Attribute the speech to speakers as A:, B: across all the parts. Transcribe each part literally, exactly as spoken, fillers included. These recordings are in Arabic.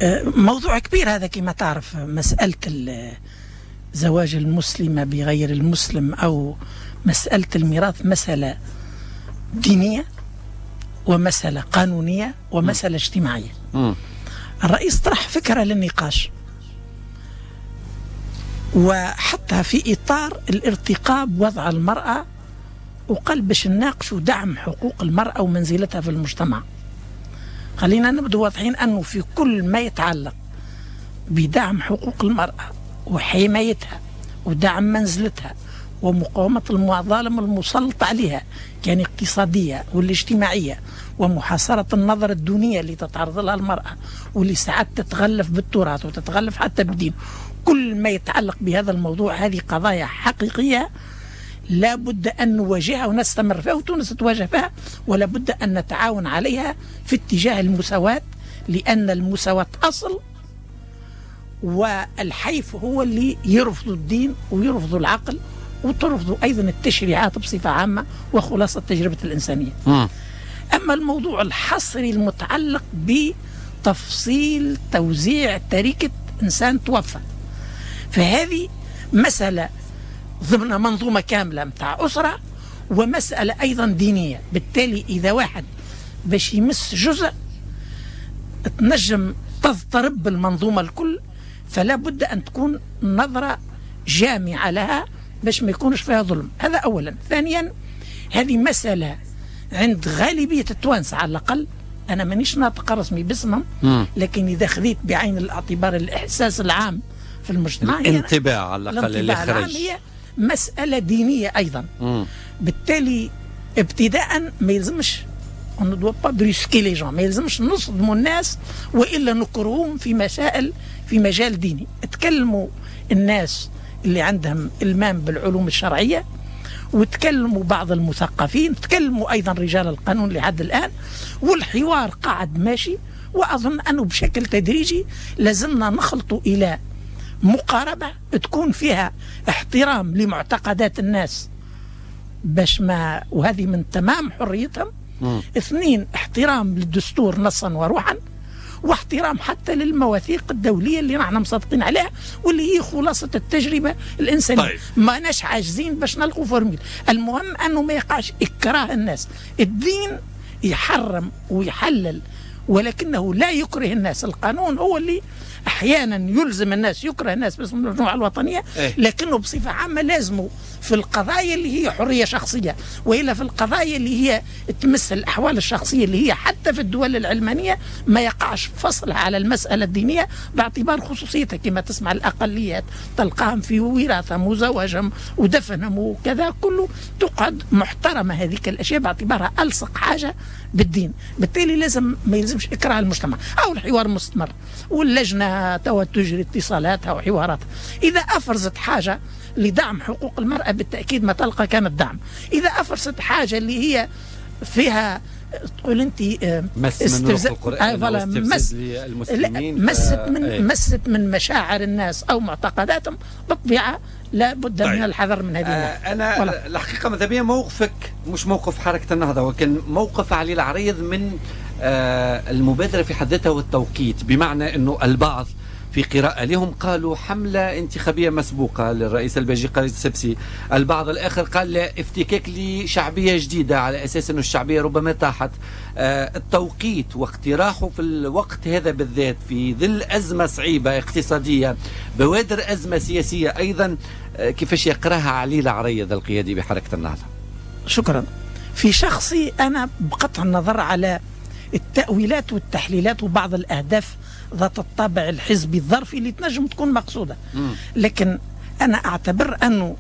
A: موضوع كبير هذا كما تعرف. مسألة زواج المسلمة بغير المسلم أو مسألة الميراث مسألة دينية ومسألة قانونية ومسألة اجتماعية. م. الرئيس طرح فكرة للنقاش وحتى في إطار الارتقاء بوضع المرأة، وقال باش نناقشوا دعم حقوق المرأة ومنزلتها في المجتمع. خلينا نبدو واضحين أنه في كل ما يتعلق بدعم حقوق المرأة وحمايتها ودعم منزلتها ومقاومة المظالم المسلط عليها كان اقتصادية والاجتماعية ومحاصرة النظرة الدونية اللي تتعرض لها المرأة واللي ساعات تتغلف بالتراث وتتغلف حتى بالدين، كل ما يتعلق بهذا الموضوع هذه قضايا حقيقية لا بد أن نواجهها ونستمر فيها وتونس تواجه فيها، ولا بد أن نتعاون عليها في اتجاه المساواة، لأن المساواة أصل، والحيف هو اللي يرفض الدين ويرفض العقل وترفض أيضا التشريعات بصفة عامة وخلاصة تجربة الإنسانية. م. أما الموضوع الحصري المتعلق بتفصيل توزيع تركة إنسان توفى، فهذه مسألة ضمن منظومة كاملة متاع أسرة ومسألة أيضا دينية. بالتالي إذا واحد باش يمس جزء تنجم تضطرب المنظومة الكل، فلا بد أن تكون نظرة جامعة لها باش ما يكونش فيها ظلم. هذا أولا. ثانيا، هذه مسألة عند غالبية التوانسة على الأقل، أنا مانيش ناطق رسمي باسمهم، لكن إذا خذيت بعين الاعتبار الإحساس العام في المجتمع،
B: الانطباع على الأقل اللي خرج،
A: هي مسألة دينية أيضا. مم. بالتالي ابتداء ما يلزمش ما يلزمش نصدموا الناس وإلا نكرههم في مسائل في مجال ديني. اتكلموا الناس اللي عندهم إلمام بالعلوم الشرعية، وتكلموا بعض المثقفين، تكلموا أيضا رجال القانون لحد الآن، والحوار قاعد ماشي. وأظن أنه بشكل تدريجي لازمنا نخلطوا إلى مقاربة تكون فيها احترام لمعتقدات الناس باش ما، وهذه من تمام حريتهم. م. اثنين، احترام للدستور نصا وروحا، واحترام حتى للمواثيق الدولية اللي نحن مصدقين عليها واللي هي خلاصة التجربة الإنسانية. طيب. ما ناش عاجزين باش نلقوا فورميل. المهم أنه ما يقعش إكراه الناس. الدين يحرم ويحلل ولكنه لا يكره الناس. القانون هو اللي أحيانا يلزم الناس، يكره الناس باسم المجموعة الوطنية، لكنه بصفة عامة لازمه في القضايا اللي هي حرية شخصية، وإلا في القضايا اللي هي تمس الأحوال الشخصية اللي هي حتى في الدول العلمانية ما يقعش فصلها على المسألة الدينية باعتبار خصوصيتها. كما تسمع الأقليات تلقاهم في وراثهم وزواجهم ودفنهم وكذا كله تقعد محترمة هذيك الأشياء باعتبارها ألصق حاجة بالدين. بالتالي لازم ما يلزمش إكراه المجتمع. أو الحوار مستمر، واللجنة توا تجري اتصالاتها وحواراتها. إذا أفرزت حاجة لدعم حقوق المرأة بالتأكيد ما تلقى كانت دعم. إذا أفرزت حاجة اللي هي فيها تقول أنت
B: مس من روح القرآن
A: مس
B: المسلمين،
A: مست من ايه. مست من مشاعر الناس أو معتقداتهم، بالطبيعة لا بد طيب. من الحذر من هذه.
B: آه أنا ولا. الحقيقة ماذا موقفك مش موقف حركة النهضة، ولكن موقف علي العريض من آه المبادرة في حد ذاتها والتوقيت، بمعنى أنه البعض في قراءة لهم قالوا حملة انتخابية مسبوقة للرئيس الباجي قرية السبسي، البعض الآخر قال لا افتكاك لشعبية جديدة على أساس أنه الشعبية ربما تاحت. آه التوقيت واقتراحه في الوقت هذا بالذات في ظل أزمة صعيبة اقتصادية بوادر أزمة سياسية أيضا، آه كيفاش يقراها علي العريض القيادي بحركة النهضة؟
A: شكرا. في شخصي أنا بقطع النظر على التأويلات والتحليلات وبعض الأهداف ذات الطابع الحزبي الظرفي اللي تنجم تكون مقصودة، لكن أنا أعتبر أنه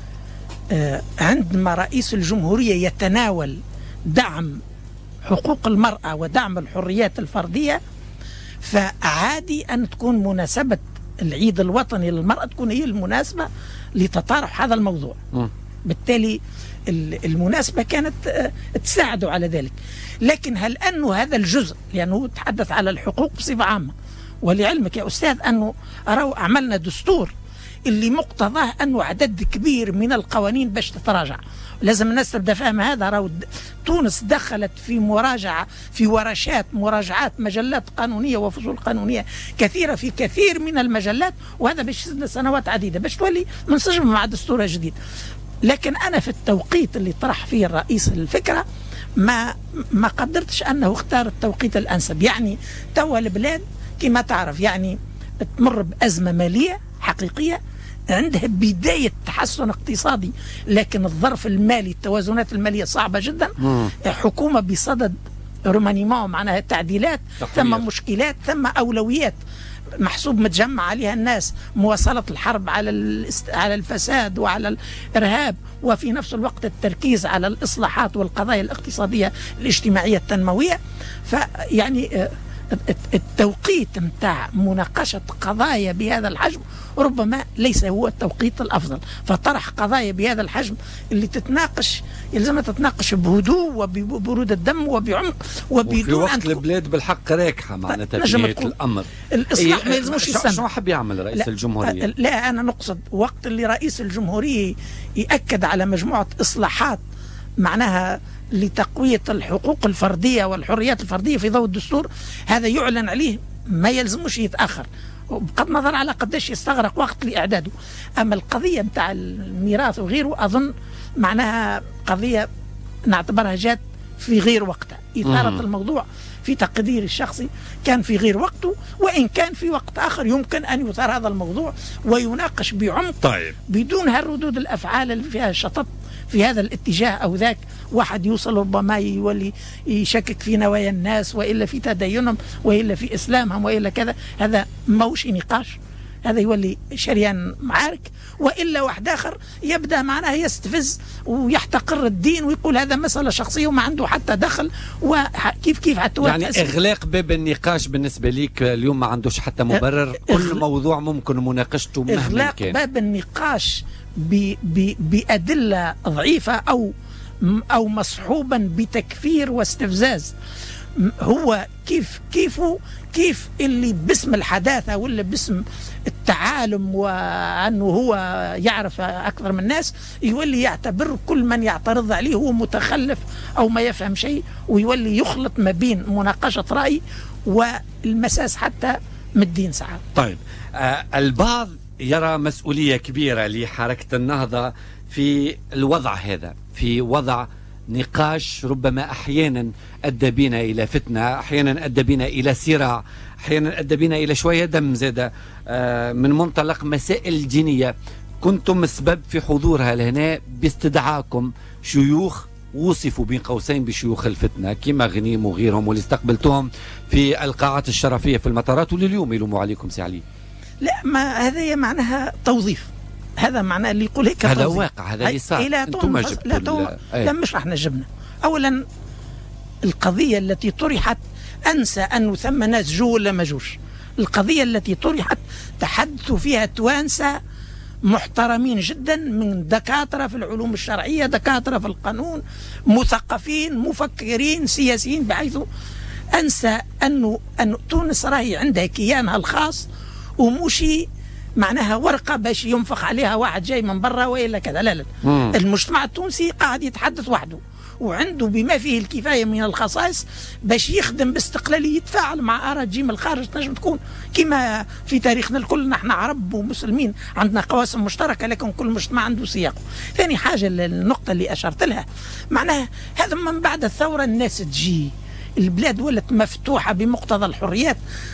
A: آه عندما رئيس الجمهورية يتناول دعم حقوق المرأة ودعم الحريات الفردية، فعادي أن تكون مناسبة العيد الوطني للمرأة تكون هي المناسبة لتطارح هذا الموضوع. م. بالتالي المناسبة كانت تساعدوا على ذلك. لكن هل أنه هذا الجزء، لأنه تحدث على الحقوق بصفة عامة، ولعلمك يا أستاذ أنه أروا عملنا دستور اللي مقتضاه أنه عدد كبير من القوانين باش تتراجع. لازم الناس تبدا فاهم هذا. راهو تونس دخلت في مراجعه في ورشات مراجعات مجلات قانونيه وفصول قانونيه كثيره في كثير من المجلات، وهذا باش سنوات عديده باش تولي منسجم مع دستور جديد. لكن انا في التوقيت اللي طرح فيه الرئيس الفكره ما ما قدرتش انه اختار التوقيت الانسب. يعني توا البلاد كما تعرف يعني تمر بازمه ماليه حقيقيه، عندها بداية تحسن اقتصادي، لكن الظرف المالي التوازنات المالية صعبة جدا. مم. حكومة بصدد رومانيمون معناها تعديلات، ثم مشكلات، ثم أولويات محسوب متجمع عليها الناس، مواصلة الحرب على على الفساد وعلى الإرهاب، وفي نفس الوقت التركيز على الإصلاحات والقضايا الاقتصادية الاجتماعية التنموية. فيعني التوقيت متاع مناقشة قضايا بهذا الحجم ربما ليس هو التوقيت الأفضل. فطرح قضايا بهذا الحجم اللي تتناقش يلزمها تتناقش بهدوء وببرود الدم وبعمق وبدون
B: وفي وقت البلاد بالحق راكحة معناتها في نهاية الأمر.
A: الإصلاح ما يلزموش يستنى.
B: شو حب يعمل رئيس
A: لا
B: الجمهورية؟
A: لا أنا نقصد وقت اللي رئيس الجمهورية يأكد على مجموعة إصلاحات معناها لتقوية الحقوق الفردية والحريات الفردية في ضوء الدستور، هذا يعلن عليه ما يلزموش يتأخر بغض النظر على قداش يستغرق وقت لإعداده. أما القضية متاع الميراث وغيره أظن معناها قضية نعتبرها جات في غير وقتها. إثارة الموضوع في تقديري الشخصي كان في غير وقته، وإن كان في وقت آخر يمكن أن يثار هذا الموضوع ويناقش بعمق.
B: طيب.
A: بدون هالردود الأفعال اللي فيها شطط في هذا الاتجاه أو ذاك، واحد يوصل ربما يولي يشكك في نوايا الناس وإلا في تدينهم وإلا في إسلامهم وإلا كذا. هذا موش نقاش، هذا يولي شريان معارك. وإلا واحد آخر يبدأ معناه يستفز ويحتقر الدين ويقول هذا مسألة شخصية وما عنده حتى دخل، وكيف كيف حتى
B: يعني إغلاق باب النقاش بالنسبة ليك اليوم ما عندوش حتى مبرر. كل موضوع ممكن مناقشته مهما كان.
A: إغلاق باب النقاش بأدلة ضعيفة أو أو مصحوبا بتكفير واستفزاز. هو كيف كيف كيف اللي باسم الحداثة ولا باسم التعالم وأنه هو يعرف أكثر من الناس يولي يعتبر كل من يعترض عليه هو متخلف أو ما يفهم شيء، ويولي يخلط ما بين مناقشة رأي والمساس حتى من الدين ساعات.
B: طيب آه البعض يرى مسؤولية كبيرة لحركة النهضة في الوضع هذا، في وضع نقاش ربما أحيانا أدى بنا إلى فتنة، أحيانا أدى بنا إلى صراع، أحيانا أدى بنا إلى شوية دم زادة آه من منطلق مسائل دينية. كنتم السبب في حضورها لهنا باستدعاكم شيوخ وصفوا بين قوسين بشيوخ الفتنة كما غنيم وغيرهم، واللي استقبلتهم في القاعات الشرفية في المطارات، ولليوم يلوموا عليكم سي علي.
A: لا، ما هذا معناها توظيف، هذا معناه اللي يقول هيك
B: هذا واقع، هذا اللي صار.
A: لا
B: انتم
A: جبتوا لا, تو... لا مش احنا جبنا. اولا القضيه التي طرحت انسى انه ثم ناس جو ولا ما جوش. القضيه التي طرحت تحدثوا فيها توانسه محترمين جدا من دكاتره في العلوم الشرعيه، دكاتره في القانون، مثقفين، مفكرين، سياسيين، بحيث انسى انه ان تونس راهي عندها كيانها الخاص ومشي معناها ورقة باش ينفخ عليها واحد جاي من برا وإلا كذا. لا لا مم. المجتمع التونسي قاعد يتحدث وحده وعنده بما فيه الكفاية من الخصائص باش يخدم باستقلالية، يتفاعل مع آراء تجي من الخارج تنجم تكون كما في تاريخنا الكل. نحن عرب ومسلمين عندنا قواسم مشتركة، لكن كل مجتمع عنده سياقه. ثاني حاجة النقطة اللي أشرت لها معناها هذا من بعد الثورة الناس تجي، البلاد ولت مفتوحة بمقتضى الحريات،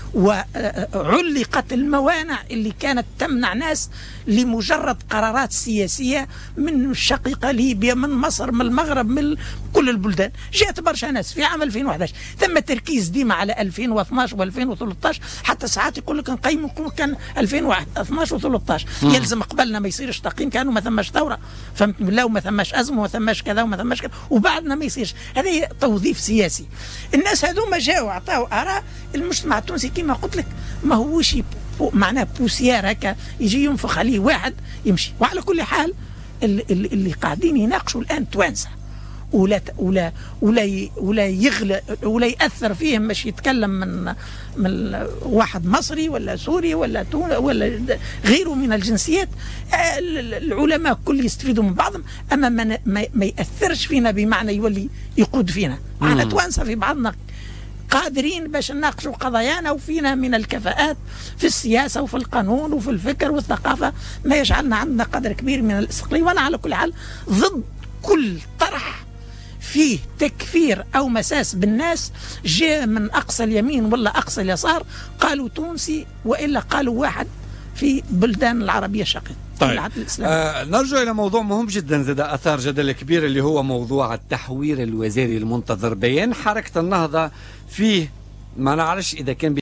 A: وعلقت الموانع اللي كانت تمنع ناس لمجرد قرارات سياسية من الشقيقة ليبيا، من مصر، من المغرب، من كل البلدان. جاءت برشا ناس في عام ألفين وأحد عشر، ثم تركيز ديما على ألفين واثناش وألفين وثلاثة عشر، حتى ساعات يقول لك نقيم كان ألفين واثناش وثلاثة عشر، يلزم قبلنا ما يصيرش تقييم كانوا ما ثماش ثورة، فهمت بالله، وما ثماش أزمة وما ثماش كذا وما ثماش كذا، وبعدنا ما يصيرش. هذا توظيف سياسي. الناس هذوما جاوا عطاوا آراء. المجتمع التونسي كما قلت لك ما هوش معناه بوسيار هكا يجي ينفخ عليه واحد يمشي. وعلى كل حال اللي, اللي قاعدين يناقشوا الآن توانسة، ولا ولا ولا ولا يغلى ولا ياثر فيهم باش يتكلم من من واحد مصري ولا سوري ولا تونسي ولا غيره من الجنسيات. العلماء كل يستفيدوا من بعضهم، اما ما, ما ياثرش فينا بمعنى يولي يقود فينا. معنا توانسه في بعضنا قادرين باش نناقشوا قضايانا، وفينا من الكفاءات في السياسه وفي القانون وفي الفكر والثقافه ما يجعلنا عندنا قدر كبير من الاستقلاليه. وانا على كل حال ضد كل طرح فيه تكفير او مساس بالناس جاء من اقصى اليمين ولا اقصى اليسار، قالوا تونسي والا قالوا واحد في بلدان العربيه الشقيقه.
B: طيب آه نرجع الى موضوع مهم جدا زاد اثار جدل كبير، اللي هو موضوع التحوير الوزاري المنتظر. بيان حركه النهضه فيه ما نعرفش اذا كان